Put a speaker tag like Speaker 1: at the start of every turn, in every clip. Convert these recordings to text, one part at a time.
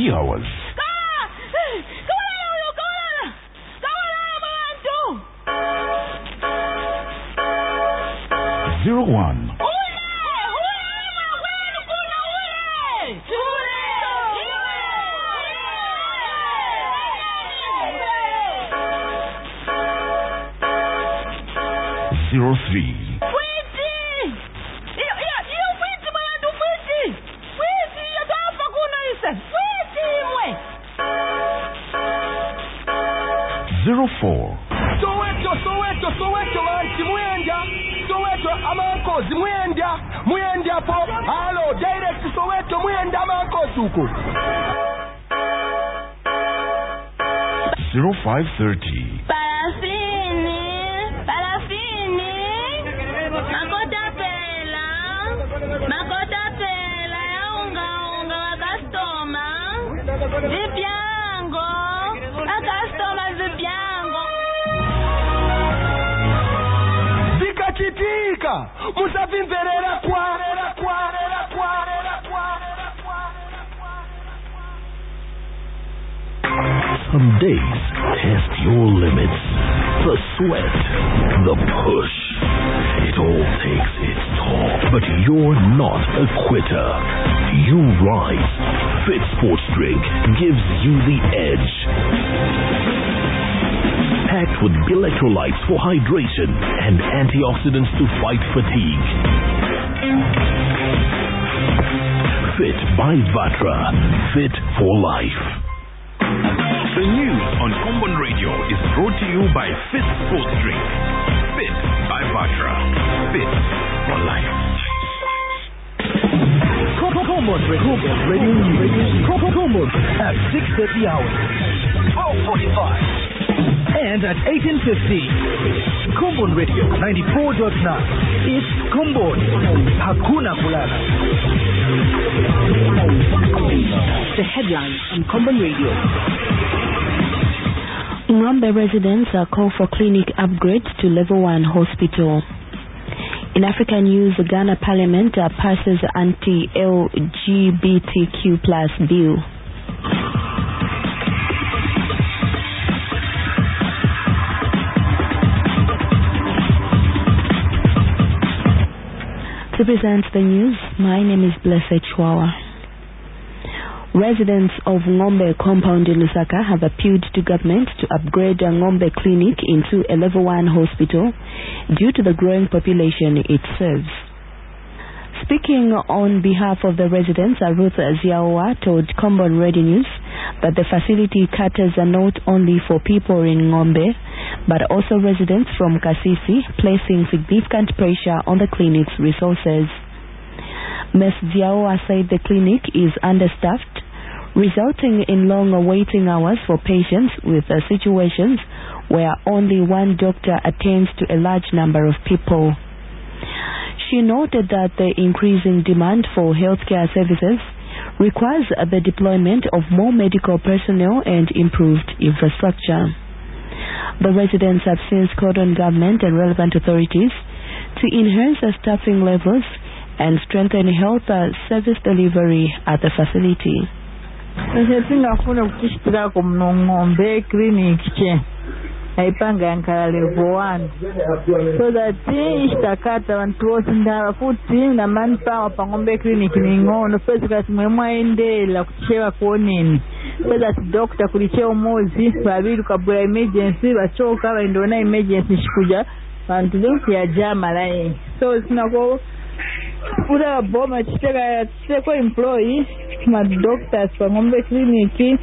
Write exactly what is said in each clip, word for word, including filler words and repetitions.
Speaker 1: three hours. Zero one. Zero three. Zero four.
Speaker 2: Soweto, Soweto, Soweto, anti Mwenda. Soweto, amanko, Mwenda. Mwenda po. Hello, direct to Soweto, Mwenda, amanko, suku.
Speaker 1: Zero five thirty.
Speaker 3: Parafini, parafini. Makota pela, makota pela. Unga, unga, wakastoma. Zipiango, wakastoma zipiango.
Speaker 2: Zikachitika, musavimverera kwa, kwa, kwa, kwa.
Speaker 4: Some days test your limits. The sweat, the push. It all takes its toll. But you're not a quitter. You rise. Fit Sports Drink gives you the edge. Packed with electrolytes for hydration and antioxidants to fight fatigue. Fit by Vatra. Fit for life.
Speaker 1: The news on Combon Radio is brought to you by Fit Sports Drink. Fit by Vatra. Fit for life.
Speaker 5: Combon Radio News. Combon at six thirty hours. twelve forty-five. And at eighteen fifty. Combon Radio ninety-four point nine. It's Combon. Hakuna Kulala.
Speaker 6: The headlines on Combon Radio.
Speaker 7: Ngombe residents are called for clinic upgrades to level one hospital. In African news, the Ghana Parliament uh, passes anti-L G B T Q plus bill. To present the news, my name is Blessed Chwawa. Residents of Ngombe compound in Lusaka have appealed to government to upgrade a Ngombe clinic into a level one hospital due to the growing population it serves. Speaking on behalf of the residents, Ruth Ziawa told Combon Radio News that the facility caters not only for people in Ngombe but also residents from Kasisi, placing significant pressure on the clinic's resources. Miz Ziawa said the clinic is understaffed, resulting in long waiting hours for patients with uh, situations where only one doctor attends to a large number of people. She noted that the increasing demand for healthcare services requires uh, the deployment of more medical personnel and improved infrastructure. The residents have since called on government and relevant authorities to enhance the staffing levels and strengthen health uh, service delivery at the facility.
Speaker 8: Singafuna kuchishitira ku Ngombe clinic che haipanga yankala level one so that ishtakata vantu vose ndava futi na manpower pa Ngombe clinic ni ngono pesa kati mwemwaendela kucheva kuoneni so that doctor kulichea umozi vavili kabula emergency vachoka vaendona emergency shikuja vantu vengi ya jama lai so sinako Ura boma chiteka chiteko employee my doctors from Ngombe clinic.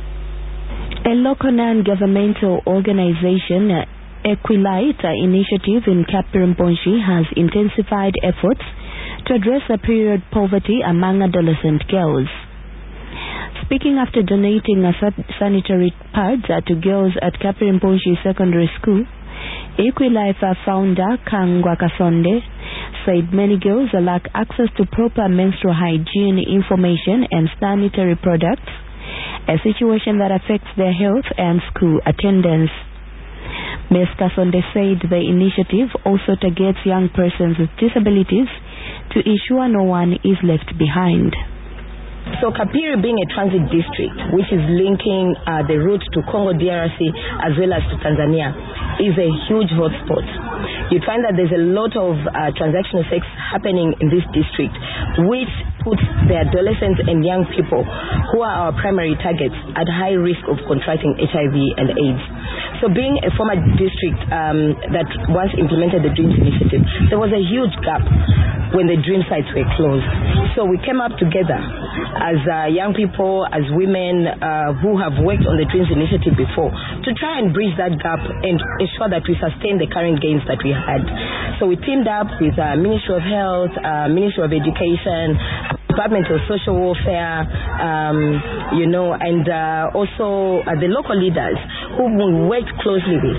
Speaker 7: A local non-governmental organization, Equilite Initiative in Kapirimponshi, has intensified efforts to address the period poverty among adolescent girls. Speaking after donating a sanitary pads to girls at Kapirimponshi Secondary School, Equilife founder Kangwa Kasonde said many girls lack access to proper menstrual hygiene information and sanitary products, a situation that affects their health and school attendance. Miz Kasonde said the initiative also targets young persons with disabilities to ensure no one is left behind.
Speaker 9: So Kapiri being a transit district, which is linking uh, the route to Congo D R C as well as to Tanzania, is a huge hotspot. You find that there's a lot of uh, transactional sex happening in this district, which puts the adolescents and young people who are our primary targets at high risk of contracting H I V and AIDS. So being a former district um, that once implemented the DREAMS initiative, there was a huge gap when the DREAM sites were closed. So we came up together as uh, young people, as women uh, who have worked on the DREAMS initiative before, to try and bridge that gap and ensure that we sustain the current gains that we had. So we teamed up with uh, Ministry of Health, uh, Ministry of Education, Department of Social Welfare, um, you know, and uh, also uh, the local leaders who we worked closely with.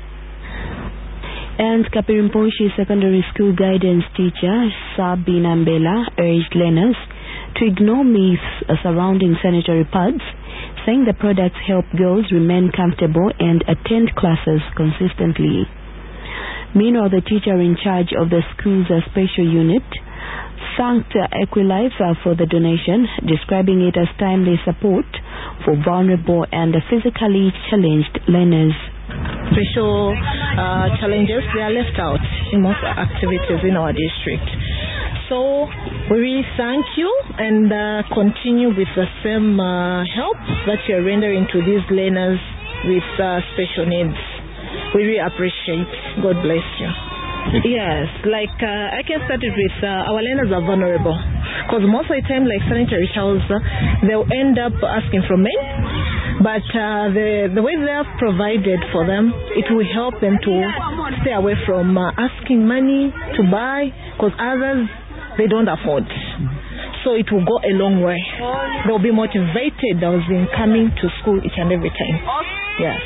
Speaker 7: And Kapirimposhi Secondary School guidance teacher Sabina Mbela urged learners to ignore myths surrounding sanitary pads, saying the products help girls remain comfortable and attend classes consistently. Meanwhile, the teacher in charge of the school's special unit thanked Equilife for the donation, describing it as timely support for vulnerable and physically challenged learners.
Speaker 10: Special uh, challenges, they are left out in most activities in our district. So we really thank you and uh, continue with the same uh, help that you are rendering to these learners with uh, special needs. We really appreciate. God bless you. Yes, like uh, I can start it with uh, our learners are vulnerable because most of the time, like sanitary towels, uh, they'll end up asking from men. But uh, the the way they have provided for them, it will help them to stay away from uh, asking money to buy because others, they don't afford. So it will go a long way. They'll be motivated in coming to school each and every time. Yes.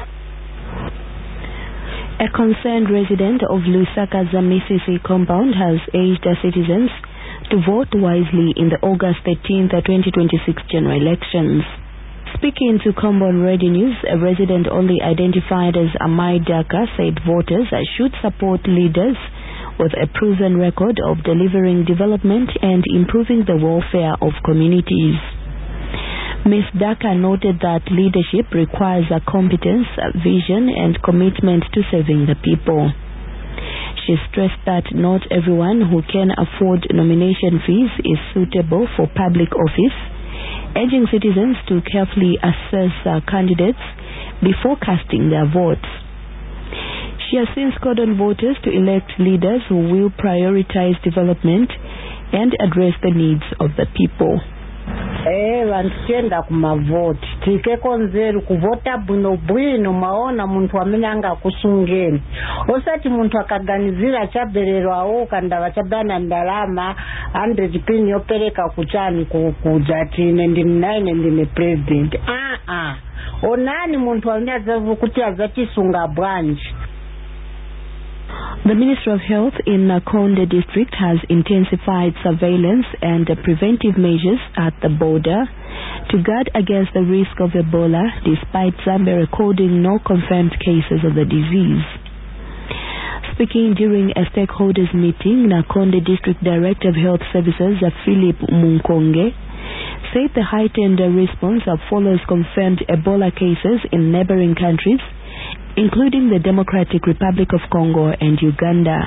Speaker 7: A concerned resident of Lusaka Zamisisi compound has urged the citizens to vote wisely in the August thirteenth, twenty twenty-six general elections. Speaking to Combon Radio News, a resident only identified as Amai Daka said voters should support leaders with a proven record of delivering development and improving the welfare of communities. Miz Daka noted that leadership requires a competence, a vision and commitment to serving the people. She stressed that not everyone who can afford nomination fees is suitable for public office, urging citizens to carefully assess uh, candidates before casting their votes. She has since called on voters to elect leaders who will prioritize development and address the needs of the people.
Speaker 11: Eh, vantu tienda kumavoti tikeko nzeru kuvota bwino bwino maona muntu amene angakusungeni osati muntu akaganizira chabererwawo kanda vachabana ndalama one hundred pin yopereka kuchani kujati ine ndinaine ndine president ah ah onani muntu anyaza kuti azachisunga bwanji.
Speaker 7: The Ministry of Health in Nakonde district has intensified surveillance and preventive measures at the border to guard against the risk of Ebola, despite Zambia recording no confirmed cases of the disease. Speaking during a stakeholders meeting, Nakonde District Director of Health Services, Philip Munkonge, said the heightened response follows confirmed Ebola cases in neighboring countries, including the Democratic Republic of Congo and Uganda.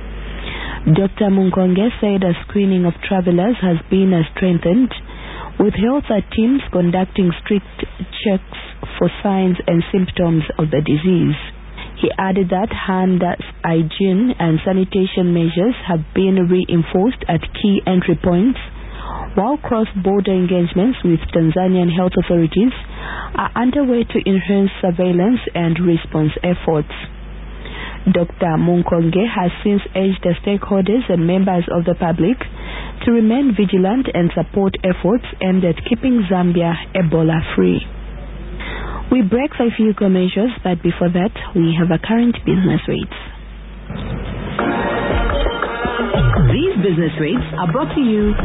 Speaker 7: Doctor Munkonge said a screening of travelers has been strengthened, with health teams conducting strict checks for signs and symptoms of the disease. He added that hand hygiene and sanitation measures have been reinforced at key entry points, while cross-border engagements with Tanzanian health authorities are underway to enhance surveillance and response efforts. Doctor Munkonge has since urged the stakeholders and members of the public to remain vigilant and support efforts aimed at keeping Zambia Ebola-free. We break for a few commercials, but before that, we have our current business rates.
Speaker 6: These business rates are brought to you